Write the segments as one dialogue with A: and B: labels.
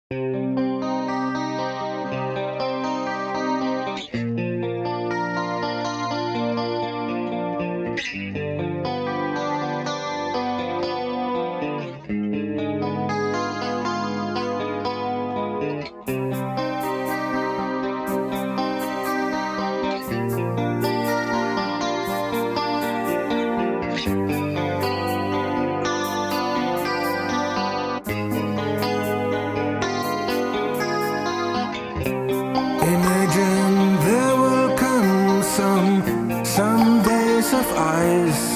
A: Imagine there will come some days of ice,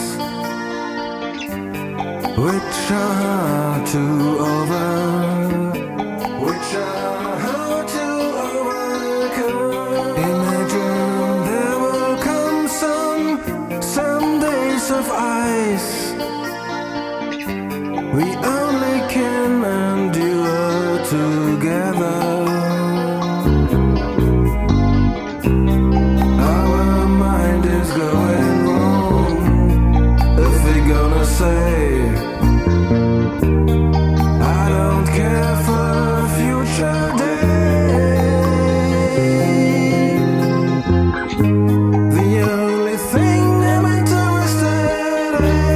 A: which are hard to overcome. Imagine there will come some days of ice we only can endure together. I don't care for a future day. The only thing I'm interested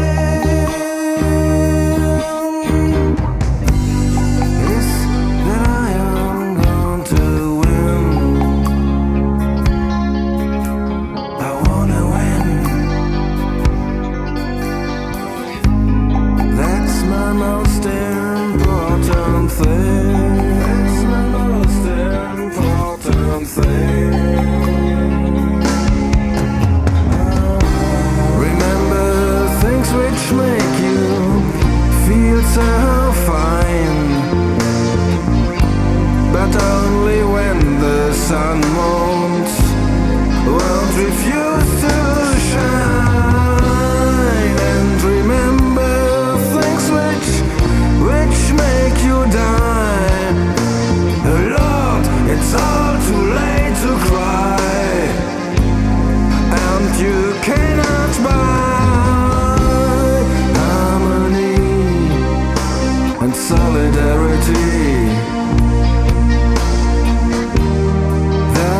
A: in is that I am going to win. I wanna win. That's my most important thing. That's my most important thing. Remember things which make you feel so fine, but only when the sun won't refuse to shine. And remember which make you die. Lord, it's all too late to cry, and you cannot buy harmony and solidarity.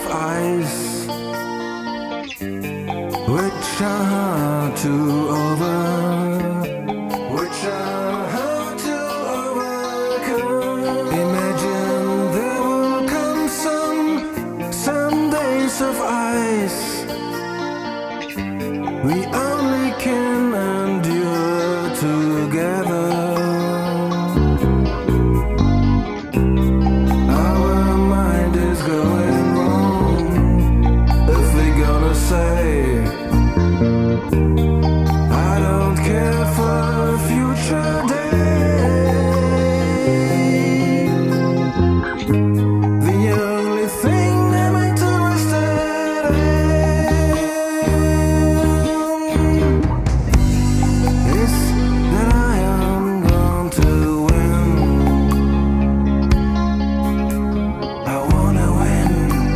A: of ice, which are hard to overcome. Imagine there will come some days of ice we only can endure together. I don't care for a future day. The only thing I'm interested in is that I am going to win. I wanna win.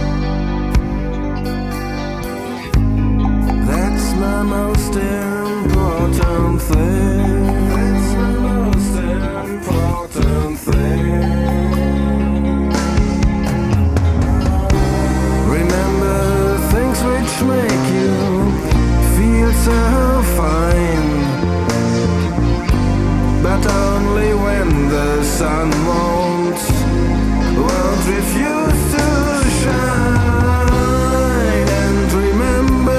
A: That's my most important thing. That's my most important thing. Remember things which make you feel so fine, but only when the sun won't refuse to shine. And remember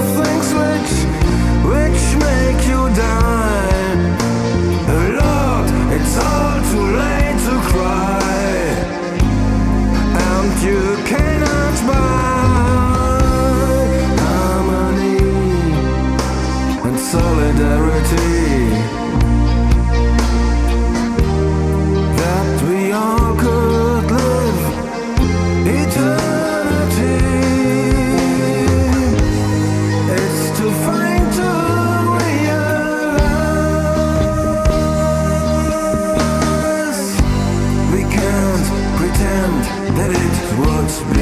A: which make you die. Lord, it's all too late to cry, and you cannot buy harmony and solidarity that we all could live eternity. It's to find that it was